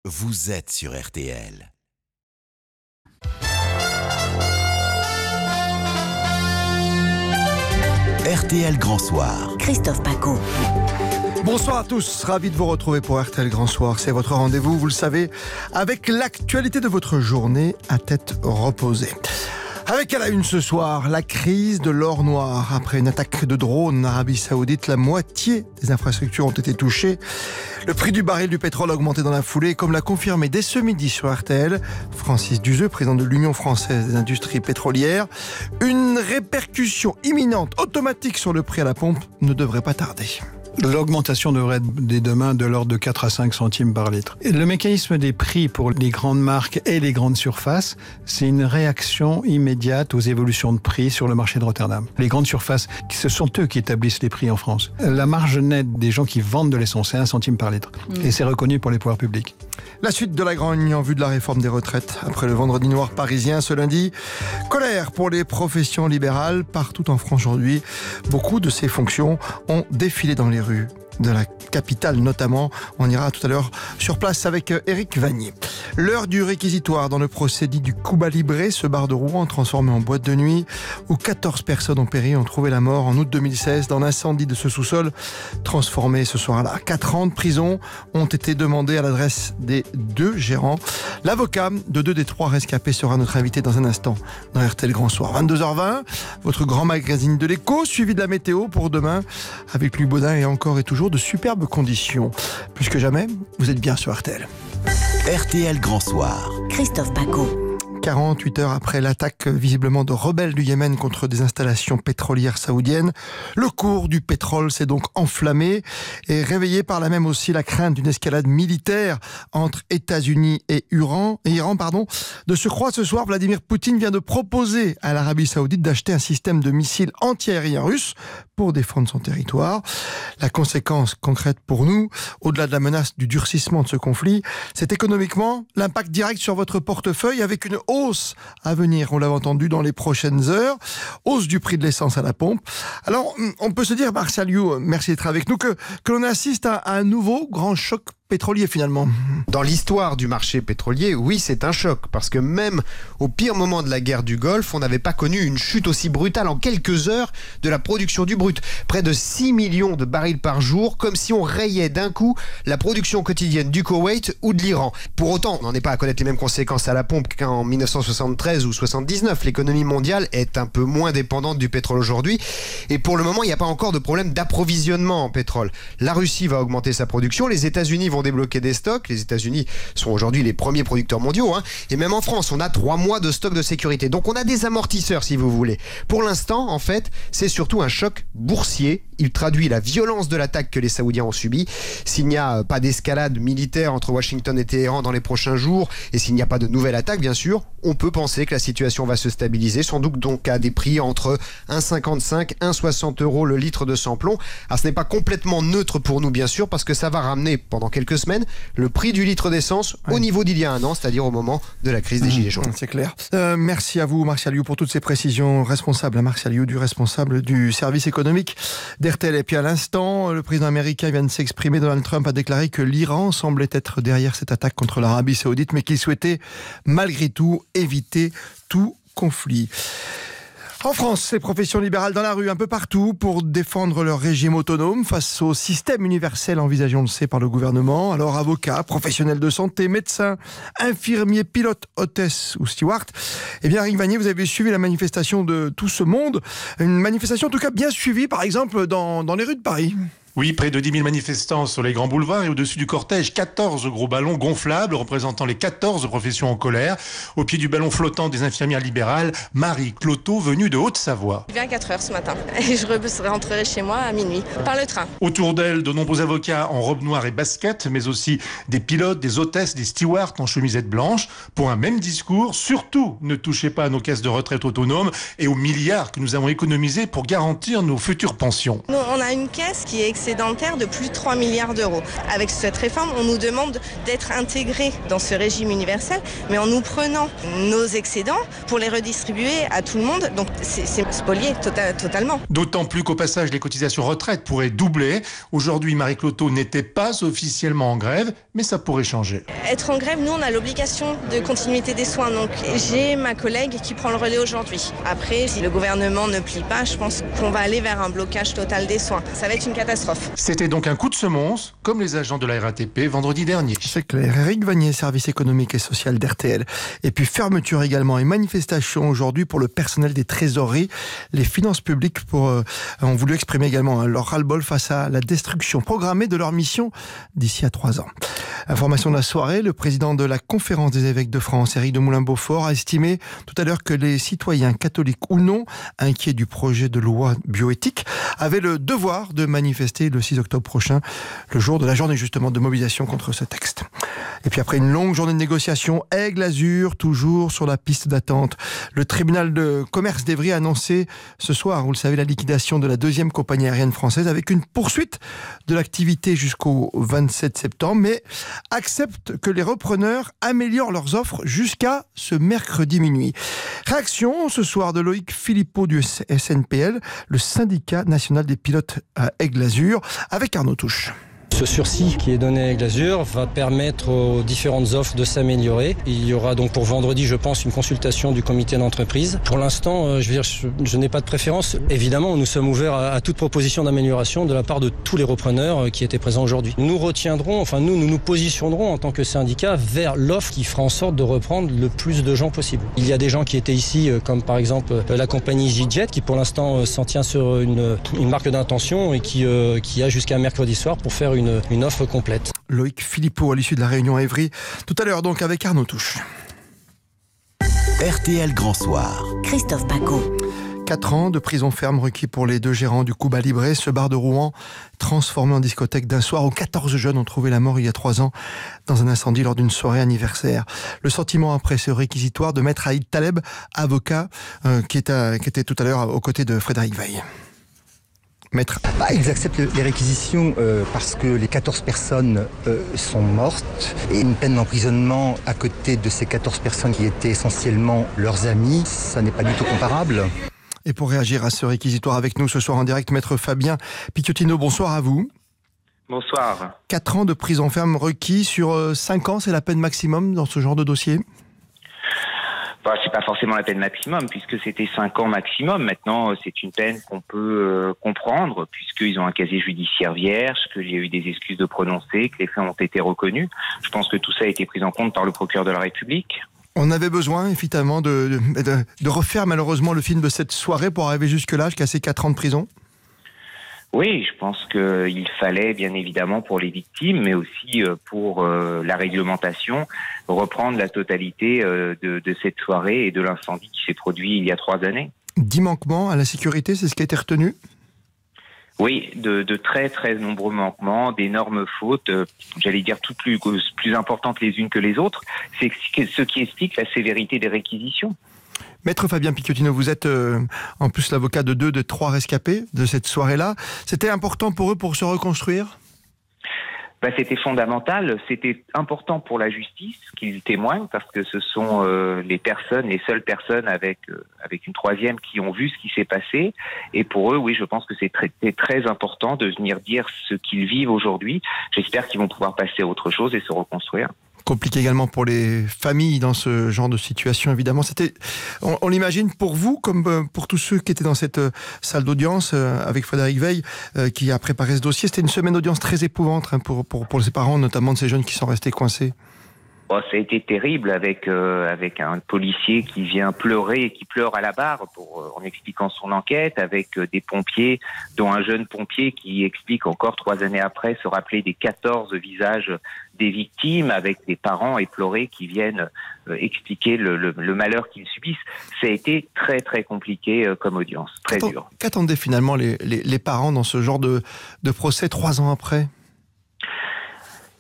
vous êtes sur RTL. RTL Grand Soir. Christophe Paco. Bonsoir à tous, ravi de vous retrouver pour RTL Grand Soir. C'est votre rendez-vous, vous le savez, avec l'actualité de votre journée à tête reposée. Avec à la une ce soir, la crise de l'or noir. Après une attaque de drone en Arabie Saoudite, la moitié des infrastructures ont été touchées. Le prix du baril du pétrole a augmenté dans la foulée, comme l'a confirmé dès ce midi sur RTL Francis Duzeux, président de l'Union française des industries pétrolières. Une répercussion imminente, automatique sur le prix à la pompe ne devrait pas tarder. L'augmentation devrait être dès demain de l'ordre de 4 à 5 centimes par litre. Et le mécanisme des prix pour les grandes marques et les grandes surfaces, c'est une réaction immédiate aux évolutions de prix sur le marché de Rotterdam. Les grandes surfaces, ce sont eux qui établissent les prix en France. La marge nette des gens qui vendent de l'essence, c'est 1 centime par litre. Et c'est reconnu pour les pouvoirs publics. La suite de la grogne en vue de la réforme des retraites. Après le vendredi noir parisien ce lundi, colère pour les professions libérales partout en France aujourd'hui. Beaucoup de ces fonctions ont défilé dans les rues de la capitale notamment. On ira tout à l'heure sur place avec Éric Vanier. L'heure du réquisitoire dans le procès dit du Cuba Libre, ce bar de Rouen transformé en boîte de nuit où 14 personnes ont péri, ont trouvé la mort en août 2016 dans l'incendie de ce sous-sol transformé ce soir-là. 4 ans de prison ont été demandés à l'adresse des 2 gérants. L'avocat de 2 des 3 rescapés sera notre invité dans un instant dans RTL Grand Soir. 22h20, votre grand magazine de l'écho, suivi de la météo pour demain avec Louis Baudin et encore et toujours de superbes conditions. Plus que jamais, vous êtes bien sur RTL. RTL Grand Soir. Christophe Paco. 48 heures après l'attaque visiblement de rebelles du Yémen contre des installations pétrolières saoudiennes, le cours du pétrole s'est donc enflammé et réveillé par là même aussi la crainte d'une escalade militaire entre États-Unis et Iran. De surcroît, ce soir, Vladimir Poutine vient de proposer à l'Arabie Saoudite d'acheter un système de missiles anti-aériens russes pour défendre son territoire. La conséquence concrète pour nous, au-delà de la menace du durcissement de ce conflit, c'est économiquement l'impact direct sur votre portefeuille avec une hausse à venir, on l'a entendu, dans les prochaines heures. Hausse du prix de l'essence à la pompe. Alors, on peut se dire, Martial You, merci d'être avec nous, que l'on assiste à un nouveau grand choc pétrolier finalement. Dans l'histoire du marché pétrolier, oui, c'est un choc, parce que même au pire moment de la guerre du Golfe, on n'avait pas connu une chute aussi brutale en quelques heures de la production du brut. Près de 6 millions de barils par jour, comme si on rayait d'un coup la production quotidienne du Koweït ou de l'Iran. Pour autant, on n'en est pas à connaître les mêmes conséquences à la pompe qu'en 1973 ou 79. L'économie mondiale est un peu moins dépendante du pétrole aujourd'hui, et pour le moment, il n'y a pas encore de problème d'approvisionnement en pétrole. La Russie va augmenter sa production, les États-Unis vont débloquer des stocks. Les États-Unis sont aujourd'hui les premiers producteurs mondiaux, et même en France, on a 3 mois de stock de sécurité. Donc on a des amortisseurs, si vous voulez. Pour l'instant, en fait, c'est surtout un choc boursier. Il traduit la violence de l'attaque que les Saoudiens ont subie. S'il n'y a pas d'escalade militaire entre Washington et Téhéran dans les prochains jours, et s'il n'y a pas de nouvelle attaque, bien sûr, on peut penser que la situation va se stabiliser, sans doute donc à des prix entre 1,55 et 1,60 € le litre de sans-plomb. Alors ce n'est pas complètement neutre pour nous, bien sûr, parce que ça va ramener pendant quelques semaine le prix du litre d'essence au niveau d'il y a un an, c'est-à-dire au moment de la crise des Gilets jaunes. C'est clair. Merci à vous, Martial You, pour toutes ces précisions. Martial You, responsable du service économique d'RTL. Et puis à l'instant, le président américain vient de s'exprimer. Donald Trump a déclaré que l'Iran semblait être derrière cette attaque contre l'Arabie Saoudite, mais qu'il souhaitait malgré tout éviter tout conflit. En France, les professions libérales dans la rue un peu partout pour défendre leur régime autonome face au système universel envisagé, on le sait, par le gouvernement. Alors avocats, professionnels de santé, médecins, infirmiers, pilotes, hôtesses ou stewards. Eh bien, Éric Vanier, vous avez suivi la manifestation de tout ce monde. Une manifestation en tout cas bien suivie, par exemple, dans les rues de Paris. Oui, près de 10 000 manifestants sur les grands boulevards et au-dessus du cortège, 14 gros ballons gonflables représentant les 14 professions en colère. Au pied du ballon flottant des infirmières libérales, Marie Cloteau, venue de Haute-Savoie. Je viens à 4h ce matin et je rentrerai chez moi à minuit par le train. Autour d'elle, de nombreux avocats en robe noire et basket, mais aussi des pilotes, des hôtesses, des stewards en chemisette blanche. Pour un même discours, surtout ne touchez pas à nos caisses de retraite autonomes et aux milliards que nous avons économisés pour garantir nos futures pensions. Nous, on a une caisse qui est excellente excédentaire de plus de 3 milliards d'euros. Avec cette réforme, on nous demande d'être intégrés dans ce régime universel, mais en nous prenant nos excédents pour les redistribuer à tout le monde. Donc c'est spolié totalement. D'autant plus qu'au passage, les cotisations retraite pourraient doubler. Aujourd'hui, Marie Cloteau n'était pas officiellement en grève, mais ça pourrait changer. Être en grève, nous, on a l'obligation de continuité des soins. Donc j'ai ma collègue qui prend le relais aujourd'hui. Après, si le gouvernement ne plie pas, je pense qu'on va aller vers un blocage total des soins. Ça va être une catastrophe. C'était donc un coup de semonce, comme les agents de la RATP vendredi dernier. C'est clair. Éric Vanier, service économique et social d'RTL. Et puis fermeture également et manifestation aujourd'hui pour le personnel des trésoreries. Les finances publiques ont voulu exprimer également leur ras-le-bol face à la destruction programmée de leur mission d'ici à 3 ans. Information de la soirée, le président de la Conférence des évêques de France, Éric de Moulin-Beaufort, a estimé tout à l'heure que les citoyens catholiques ou non, inquiets du projet de loi bioéthique, avaient le devoir de manifester le 6 octobre prochain, le jour de la journée justement de mobilisation contre ce texte. Et puis après une longue journée de négociation, Aigle-Azur, toujours sur la piste d'attente. Le tribunal de commerce d'Evry a annoncé ce soir, vous le savez, la liquidation de la 2e compagnie aérienne française avec une poursuite de l'activité jusqu'au 27 septembre, mais accepte que les repreneurs améliorent leurs offres jusqu'à ce mercredi minuit. Réaction ce soir de Loïc Philippot du SNPL, le syndicat national des pilotes à Aigle-Azur, avec Arnaud Touche. Ce sursis qui est donné à Aigle-Azur va permettre aux différentes offres de s'améliorer. Il y aura donc pour vendredi, je pense, une consultation du comité d'entreprise. Pour l'instant, je n'ai pas de préférence. Évidemment, nous sommes ouverts à toute proposition d'amélioration de la part de tous les repreneurs qui étaient présents aujourd'hui. Nous retiendrons, nous nous positionnerons en tant que syndicat vers l'offre qui fera en sorte de reprendre le plus de gens possible. Il y a des gens qui étaient ici, comme par exemple la compagnie EasyJet, qui pour l'instant s'en tient sur une marque d'intention et qui a jusqu'à mercredi soir pour faire une offre complète. Loïc Philippot à l'issue de la réunion à Évry. Tout à l'heure donc avec Arnaud Touche. RTL Grand Soir. Christophe Paco. 4 ans de prison ferme requis pour les 2 gérants du Cuba Libre, ce bar de Rouen transformé en discothèque d'un soir où 14 jeunes ont trouvé la mort il y a 3 ans dans un incendie lors d'une soirée anniversaire. Le sentiment après ce réquisitoire de Maître Aïd Taleb, avocat, qui était tout à l'heure aux côtés de Frédéric Veil. Maître. Ils acceptent les réquisitions parce que les 14 personnes sont mortes et une peine d'emprisonnement à côté de ces 14 personnes qui étaient essentiellement leurs amis, ça n'est pas du tout comparable. Et pour réagir à ce réquisitoire avec nous ce soir en direct, Maître Fabien Picciotino, bonsoir à vous. Bonsoir. 4 ans de prison ferme requis sur 5 ans, c'est la peine maximum dans ce genre de dossier ? C'est pas forcément la peine maximum, puisque c'était 5 ans maximum. Maintenant, c'est une peine qu'on peut comprendre, puisqu'ils ont un casier judiciaire vierge, qu'il y a eu des excuses de prononcer, que les faits ont été reconnus. Je pense que tout ça a été pris en compte par le procureur de la République. On avait besoin, effectivement, de refaire malheureusement le film de cette soirée pour arriver jusque-là, jusqu'à ces 4 ans de prison. Oui, je pense qu'il fallait, bien évidemment, pour les victimes, mais aussi pour la réglementation, reprendre la totalité de cette soirée et de l'incendie qui s'est produit il y a 3 années. 10 manquements à la sécurité, c'est ce qui a été retenu ? Oui, de très très nombreux manquements, d'énormes fautes, j'allais dire toutes plus importantes les unes que les autres. C'est ce qui explique la sévérité des réquisitions. Maître Fabien Picciotino, vous êtes en plus l'avocat de 2 des 3 rescapés de cette soirée-là. C'était important pour eux pour se reconstruire ? C'était fondamental, c'était important pour la justice qu'ils témoignent, parce que ce sont les seules personnes avec une 3e qui ont vu ce qui s'est passé. Et pour eux, oui, je pense que c'est très important de venir dire ce qu'ils vivent aujourd'hui. J'espère qu'ils vont pouvoir passer à autre chose et se reconstruire. Compliqué également pour les familles dans ce genre de situation, évidemment. On l'imagine pour vous, comme pour tous ceux qui étaient dans cette salle d'audience avec Frédéric Veil, qui a préparé ce dossier. C'était une semaine d'audience très épouvante pour les parents, notamment de ces jeunes qui sont restés coincés. Ça a été terrible avec un policier qui vient pleurer et qui pleure à la barre en expliquant son enquête, avec des pompiers, dont un jeune pompier qui explique encore 3 années après se rappeler des 14 visages des victimes, avec des parents éplorés qui viennent expliquer le malheur qu'ils subissent. Ça a été très très compliqué comme audience, très dur. Qu'attendaient finalement les parents dans ce genre de procès 3 ans après ?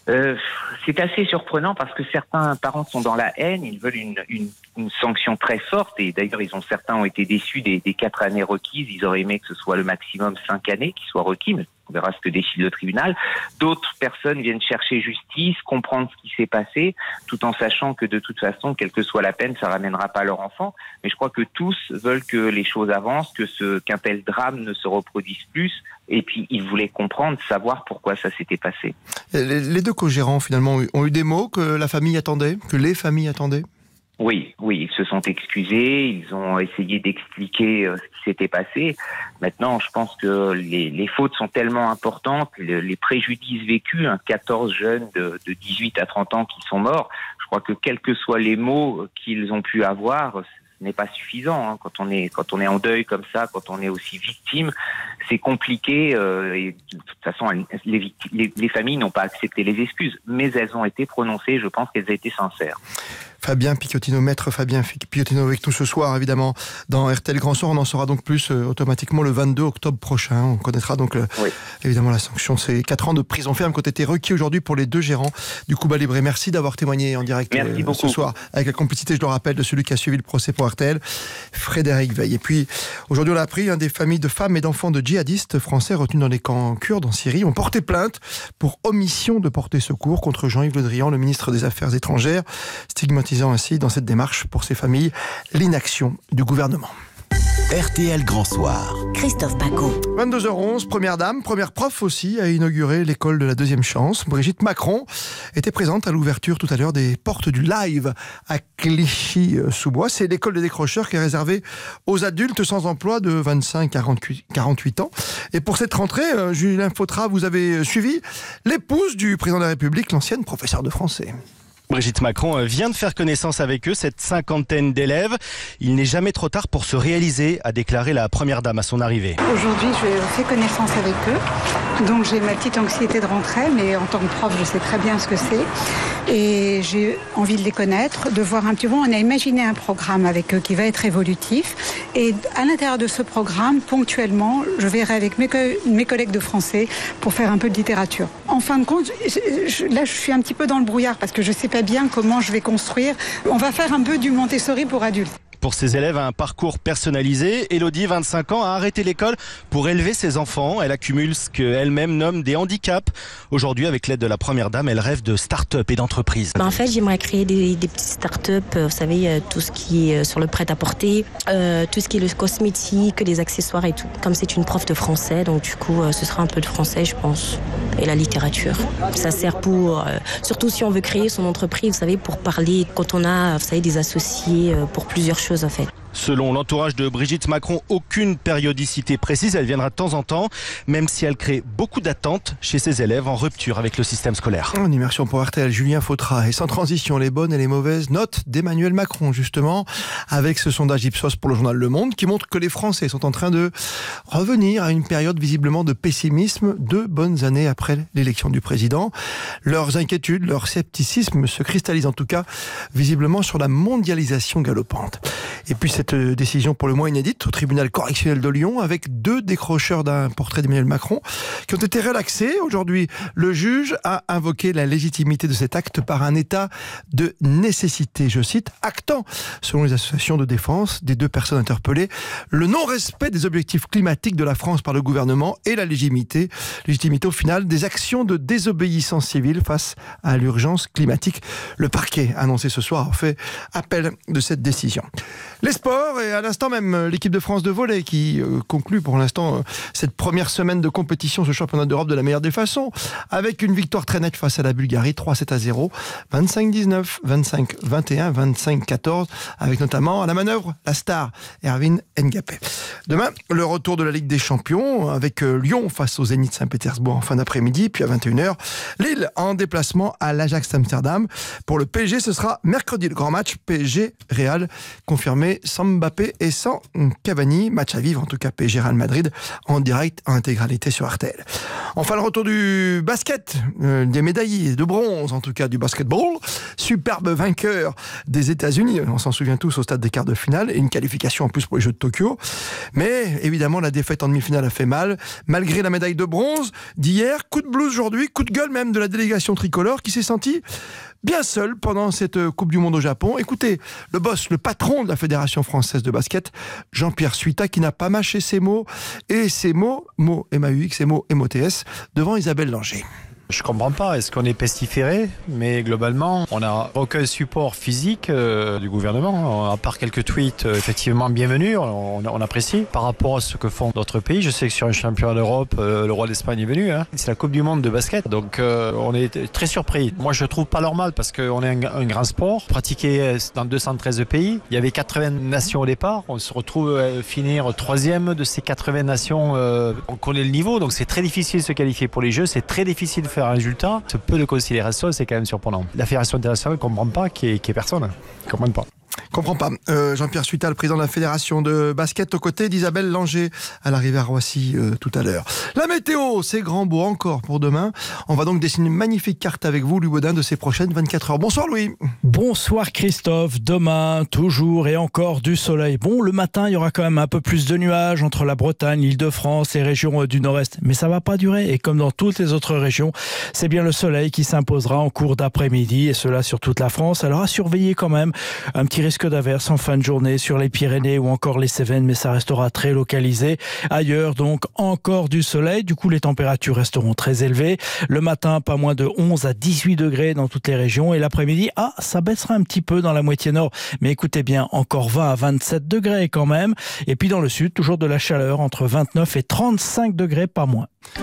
C'est assez surprenant parce que certains parents sont dans la haine, ils veulent une sanction très forte et d'ailleurs certains ont été déçus des 4 années requises, ils auraient aimé que ce soit le maximum 5 années qui soient requis, mais on verra ce que décide le tribunal. D'autres personnes viennent chercher justice, comprendre ce qui s'est passé, tout en sachant que de toute façon, quelle que soit la peine, ça ramènera pas leur enfant. Mais je crois que tous veulent que les choses avancent, qu'un tel drame ne se reproduise plus. Et puis, ils voulaient comprendre, savoir pourquoi ça s'était passé. Les 2 co-gérants, finalement, ont eu des mots que la famille attendait, que les familles attendaient ? Oui, ils se sont excusés, ils ont essayé d'expliquer ce qui s'était passé. Maintenant, je pense que les fautes sont tellement importantes, les préjudices vécus, 14 jeunes de 18 à 30 ans qui sont morts, je crois que quels que soient les mots qu'ils ont pu avoir, ce n'est pas suffisant. Quand on est en deuil comme ça, quand on est aussi victime, c'est compliqué. Et de toute façon, les familles n'ont pas accepté les excuses, mais elles ont été prononcées. Je pense qu'elles étaient sincères. Maître Fabien Picciotino avec nous ce soir, évidemment, dans RTL Grand Soir. On en saura donc plus automatiquement le 22 octobre prochain. On connaîtra donc évidemment la sanction. C'est 4 ans de prison ferme qui ont été requis aujourd'hui pour les 2 gérants du Cuba Libre. Merci d'avoir témoigné en direct ce soir, avec la complicité, je le rappelle, de celui qui a suivi le procès pour RTL, Frédéric Veil. Et puis, aujourd'hui, on a appris, des familles de femmes et d'enfants de djihadistes français retenus dans les camps kurdes en Syrie ont porté plainte pour omission de porter secours contre Jean-Yves Le Drian, le ministre des Affaires étrangères, stigmatisant ainsi dans cette démarche pour ces familles l'inaction du gouvernement. RTL Grand Soir. Christophe Paco. 22h11, première dame, première prof aussi, a inauguré l'école de la deuxième chance. Brigitte Macron était présente à l'ouverture tout à l'heure des portes du live à Clichy-sous-Bois. C'est l'école des décrocheurs qui est réservée aux adultes sans emploi de 25 à 48 ans. Et pour cette rentrée, Julien Fautra, vous avez suivi l'épouse du président de la République, l'ancienne professeure de français. Brigitte Macron vient de faire connaissance avec eux, cette 50aine d'élèves. Il n'est jamais trop tard pour se réaliser, a déclaré la première dame à son arrivée. Aujourd'hui, je fais connaissance avec eux. Donc j'ai ma petite anxiété de rentrée, mais en tant que prof, je sais très bien ce que c'est. Et j'ai envie de les connaître, de voir un petit peu. On a imaginé un programme avec eux qui va être évolutif. Et à l'intérieur de ce programme, ponctuellement, je verrai avec mes collègues de français pour faire un peu de littérature. En fin de compte, là, je suis un petit peu dans le brouillard parce que je ne sais pas bien comment je vais construire. On va faire un peu du Montessori pour adultes. Pour ses élèves, un parcours personnalisé. Elodie, 25 ans, a arrêté l'école pour élever ses enfants. Elle accumule ce qu'elle-même nomme des handicaps. Aujourd'hui, avec l'aide de la première dame, elle rêve de start-up et d'entreprise. En fait, j'aimerais créer des petites start-up, vous savez, tout ce qui est sur le prêt-à-porter, tout ce qui est le cosmétique, les accessoires et tout. Comme c'est une prof de français, donc du coup, ce sera un peu de français, je pense, et la littérature. Ça sert pour, surtout si on veut créer son entreprise, vous savez, pour parler, quand on a, vous savez, des associés pour plusieurs choses. En fait. Selon l'entourage de Brigitte Macron, aucune périodicité précise, elle viendra de temps en temps, même si elle crée beaucoup d'attentes chez ses élèves en rupture avec le système scolaire. En immersion pour RTL, Julien Fautra. Et sans transition, les bonnes et les mauvaises notes d'Emmanuel Macron, justement, avec ce sondage Ipsos pour le journal Le Monde, qui montre que les Français sont en train de revenir à une période visiblement de pessimisme 2 bonnes années après l'élection du président. Leurs inquiétudes, leur scepticisme se cristallisent en tout cas visiblement sur la mondialisation galopante. Et puis cette décision pour le moins inédite au tribunal correctionnel de Lyon avec 2 décrocheurs d'un portrait d'Emmanuel Macron qui ont été relaxés. Aujourd'hui, le juge a invoqué la légitimité de cet acte par un état de nécessité, je cite, actant, selon les associations de défense des 2 personnes interpellées, le non-respect des objectifs climatiques de la France par le gouvernement et la légitimité au final des actions de désobéissance civile face à l'urgence climatique. Le parquet a annoncé ce soir fait appel de cette décision. Les sports et à l'instant même l'équipe de France de volley qui conclut pour l'instant cette première semaine de compétition, ce championnat d'Europe de la meilleure des façons, avec une victoire très nette face à la Bulgarie, 3-7-0, 25-19, 25-21, 25-14, avec notamment à la manœuvre la star Erwin Ngapé. Demain, le retour de la Ligue des Champions avec Lyon face au Zénith Saint-Pétersbourg en fin d'après-midi, puis à 21h, Lille en déplacement à l'Ajax Amsterdam. Pour le PSG, ce sera mercredi, le grand match PSG-Real confirmé sans sans Mbappé et sans Cavani. Match à vivre, en tout cas PSG Real Madrid, en direct, en intégralité sur RTL. Enfin, le retour du basket, des médailles de bronze, en tout cas du basketball. Superbe vainqueur des États-Unis, on s'en souvient tous au stade des quarts de finale, et une qualification en plus pour les Jeux de Tokyo. Mais évidemment, la défaite en demi-finale a fait mal. Malgré la médaille de bronze d'hier, coup de blues aujourd'hui, coup de gueule même de la délégation tricolore qui s'est sentie bien seul pendant cette Coupe du Monde au Japon. Écoutez, le boss, le patron de la Fédération française de basket, Jean-Pierre Suita, qui n'a pas mâché ses mots, et ses mots, M-A-U-X et mots M-O-T-S, devant Isabelle Langer. Je comprends pas, est-ce qu'on est pestiféré? Mais globalement, on n'a aucun support physique du gouvernement, à part quelques tweets effectivement bienvenus, on apprécie. Par rapport à ce que font d'autres pays, je sais que sur un championnat d'Europe, le roi d'Espagne est venu, c'est la Coupe du Monde de basket, donc on est très surpris. Moi je trouve pas normal parce qu'on est un grand sport, pratiqué dans 213 pays, il y avait 80 nations au départ, on se retrouve finir 3e de ces 80 nations, on connaît le niveau, donc c'est très difficile de se qualifier pour les Jeux, c'est très difficile de faire un résultat, ce peu de considération, c'est quand même surprenant. La Fédération internationale ne comprend pas qu'il y ait personne. Ne comprend pas. Comprends pas. Jean-Pierre Suita, le président de la Fédération de basket, aux côtés d'Isabelle Langer à l'arrivée à Roissy tout à l'heure. La météo, c'est grand beau encore pour demain. On va donc dessiner une magnifique carte avec vous, Louis Baudin, de ces prochaines 24 heures. Bonsoir Louis. Bonsoir Christophe. Demain, toujours et encore du soleil. Bon, le matin, il y aura quand même un peu plus de nuages entre la Bretagne, l'Île-de-France et régions du Nord-Est. Mais ça va pas durer. Et comme dans toutes les autres régions, c'est bien le soleil qui s'imposera en cours d'après-midi, et cela sur toute la France. Alors à surveiller quand même un petit risque d'averses en fin de journée sur les Pyrénées ou encore les Cévennes, mais ça restera très localisé. Ailleurs, donc, encore du soleil. Du coup, les températures resteront très élevées. Le matin, pas moins de 11 à 18 degrés dans toutes les régions. Et l'après-midi, ça baissera un petit peu dans la moitié nord. Mais écoutez bien, encore 20 à 27 degrés quand même. Et puis dans le sud, toujours de la chaleur entre 29 et 35 degrés, pas moins.